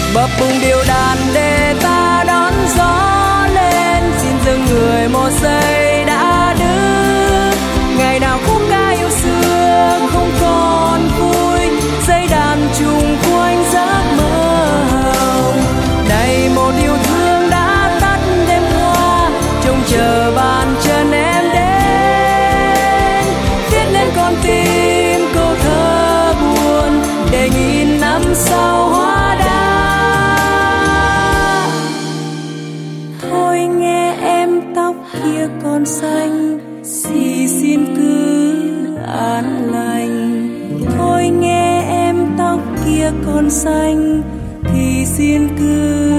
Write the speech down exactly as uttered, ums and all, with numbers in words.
bập bùng điệu đàn để ta đón gió lên, xin dừng người một giây đã đứng. Ngày nào khúc ca yêu xưa không còn vui, dây đàn trùng quanh giấc mơ hồng. Này một yêu thương đã tắt đêm qua, trông chờ bàn chân em đến, viết lên con tim câu thơ buồn để nghìn năm sau hóa đá. Thôi nghe em tóc kia còn xanh, thì xin cứ an lành. Thôi nghe em tóc kia còn xanh, thì xin cứ